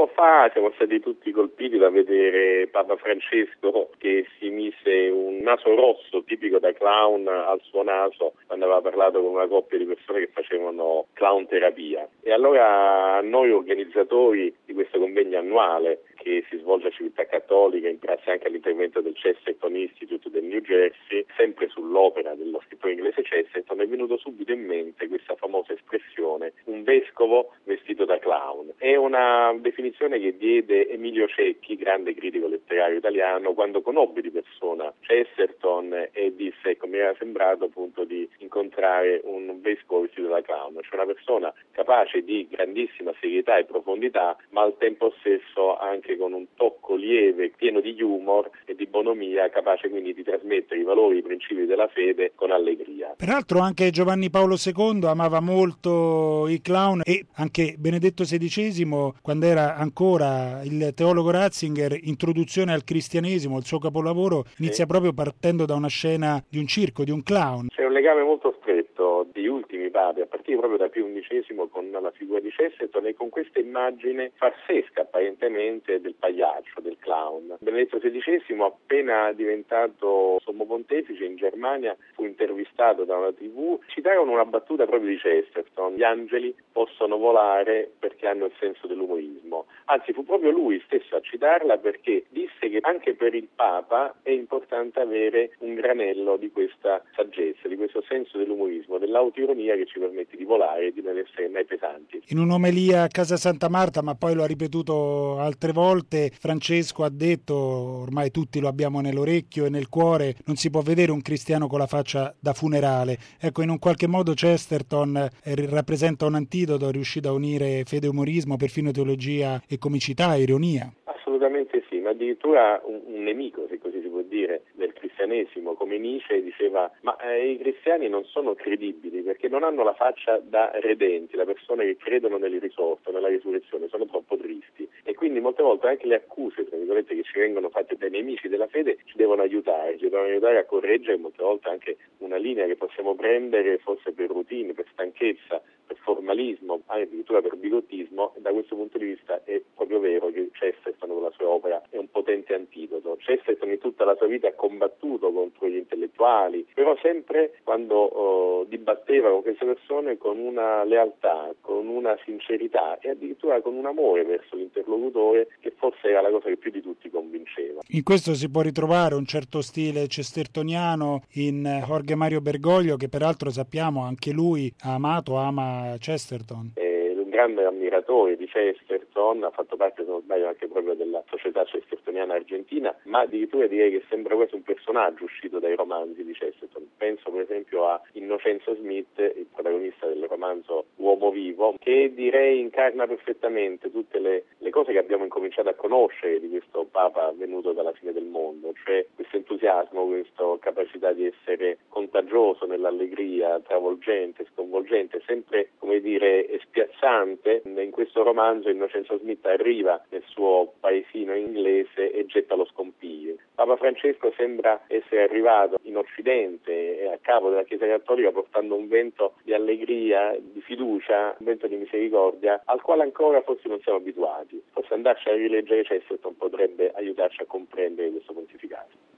tempo fa siamo stati tutti colpiti da vedere Papa Francesco che si mise un naso rosso tipico da clown al suo naso quando aveva parlato con una coppia di persone che facevano clown terapia. E allora noi organizzatori di questo convegno annuale che si svolge a Civiltà Cattolica grazie anche all'intervento del Chesterton Institute del New Jersey, sempre sull'opera dello scrittore inglese Chesterton, è venuto subito in mente questa famosa espressione un vescovo vestito da clown. È una definizione che diede Emilio Cecchi, grande critico letterario italiano, quando conobbe di persona Chesterton e disse, ecco, mi era sembrato appunto di incontrare un vescovo vestito da clown, cioè una persona capace di grandissima serietà e profondità, ma al tempo stesso anche con un tocco lieve, pieno di humor e di bonomia, capace quindi di trasmettere i valori, i principi della fede con allegria. Peraltro anche Giovanni Paolo II amava molto i clown e anche Benedetto XVI, quando era ancora il teologo Ratzinger, Introduzione al cristianesimo, il suo capolavoro, inizia proprio partendo da una scena di un circo, di un clown. C'è un legame molto stretto degli ultimi papi, a partire proprio da Pio XI con la figura di Chesterton e con questa immagine farsesca apparentemente del pagliaccio, del clown. Benedetto XVI, appena diventato sommo pontefice in Germania, fu intervistato da una TV, citarono una battuta proprio di Chesterton: gli angeli possono volare perché hanno il senso dell'umorismo. Anzi, fu proprio lui stesso a citarla, perché disse che anche per il Papa è importante avere un granello di questa saggezza, di questo senso dell'umorismo, dell'autoironia che ci permette di volare e di non essere mai pesanti. In un'omelia a Casa Santa Marta, ma poi lo ha ripetuto altre volte, Francesco ha detto, ormai tutti lo abbiamo nell'orecchio e nel cuore, non si può vedere un cristiano con la faccia da funerale. Ecco, in un qualche modo Chesterton rappresenta un antidoto, è riuscito a unire fede e umorismo, perfino teologia e comicità, ironia. Assolutamente sì, ma addirittura un nemico, se così si può dire, del cristianesimo, come Nietzsche diceva, ma i cristiani non sono credibili perché non hanno la faccia da redenti, le persone che credono nel risorto, nella risurrezione, sono troppo tristi. E quindi molte volte anche le accuse, tra virgolette, che ci vengono fatte dai nemici della fede ci devono aiutare a correggere molte volte anche una linea che possiamo prendere forse per routine, per stanchezza, per formalismo, addirittura per bigottismo. Da questo punto di vista è proprio vero che Chesterton con la sua opera è un potente antidoto. Chesterton in tutta la sua vita ha combattuto contro gli intellettuali, però sempre quando dibatteva con queste persone con una lealtà, con una sincerità e addirittura con un amore verso l'interlocutore, che forse era la cosa che più di tutti convinceva. In questo si può ritrovare un certo stile chestertoniano in Jorge Mario Bergoglio, che peraltro sappiamo anche lui ama Chesterton. Un grande ammiratore di Chesterton, ha fatto parte, se non sbaglio, anche proprio della società chestertoniana argentina, ma addirittura direi che sembra quasi un personaggio uscito dai romanzi di Chesterton. Penso per esempio a Innocenzo Smith, il protagonista del romanzo Uomo Vivo, che direi incarna perfettamente tutte le cose che abbiamo incominciato a conoscere di questo Papa venuto dalla fine del mondo, cioè questo entusiasmo, questa capacità di essere contagioso nell'allegria, travolgente, sconvolgente, sempre, come dire, spiazzante. In questo romanzo Innocenzo Smith arriva nel suo paesino inglese e getta lo scompiglio. Papa Francesco sembra essere arrivato in Occidente e a capo della Chiesa Cattolica portando un vento di allegria, di fiducia, un vento di misericordia al quale ancora forse non siamo abituati. Forse andarci a rileggere Chesterton potrebbe aiutarci a comprendere questo pontificato.